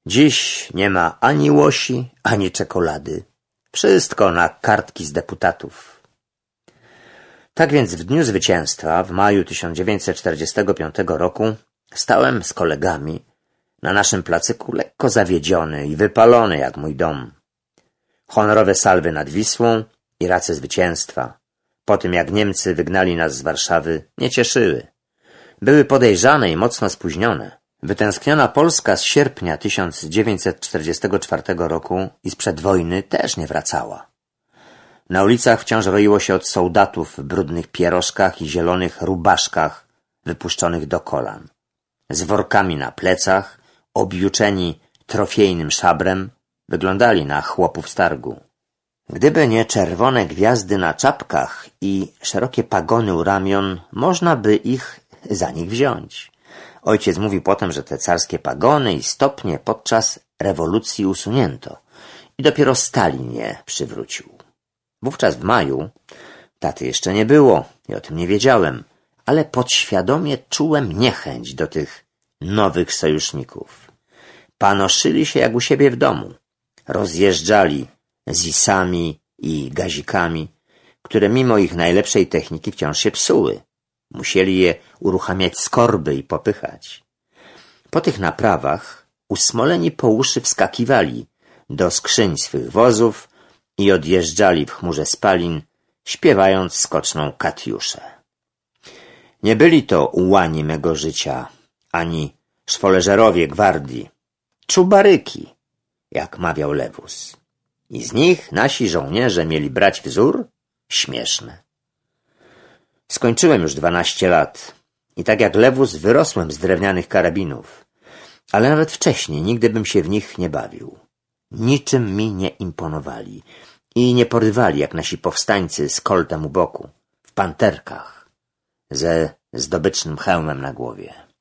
Dziś nie ma ani łosi, ani czekolady. Wszystko na kartki z deputatów. Tak więc w dniu zwycięstwa, w maju 1945 roku, stałem z kolegami na naszym placyku lekko zawiedziony i wypalony jak mój dom. Honorowe salwy nad Wisłą i race zwycięstwa, po tym jak Niemcy wygnali nas z Warszawy, nie cieszyły. Były podejrzane i mocno spóźnione. Wytęskniona Polska z sierpnia 1944 roku i sprzed wojny też nie wracała. Na ulicach wciąż roiło się od soldatów w brudnych pierożkach i zielonych rubaszkach wypuszczonych do kolan. Z workami na plecach, objuczeni trofejnym szabrem, wyglądali na chłopów z targu. Gdyby nie czerwone gwiazdy na czapkach i szerokie pagony u ramion, można by ich za nich wziąć. Ojciec mówił potem, że te carskie pagony i stopnie podczas rewolucji usunięto i dopiero Stalin je przywrócił. Wówczas w maju taty jeszcze nie było i o tym nie wiedziałem, ale podświadomie czułem niechęć do tych nowych sojuszników. Panoszyli się jak u siebie w domu. Rozjeżdżali zisami i gazikami, które mimo ich najlepszej techniki wciąż się psuły. Musieli je uruchamiać z korby i popychać. Po tych naprawach usmoleni po uszy wskakiwali do skrzyń swych wozów i odjeżdżali w chmurze spalin, śpiewając skoczną Katiuszę. Nie byli to ułani mego życia, ani szwoleżerowie gwardii, czubaryki, jak mawiał Lewus. I z nich nasi żołnierze mieli brać wzór? Śmieszne. Skończyłem już 12 lat i tak jak Lewus wyrosłem z drewnianych karabinów, ale nawet wcześniej nigdy bym się w nich nie bawił. Niczym mi nie imponowali i nie porywali jak nasi powstańcy z koltem u boku, w panterkach, ze zdobycznym hełmem na głowie.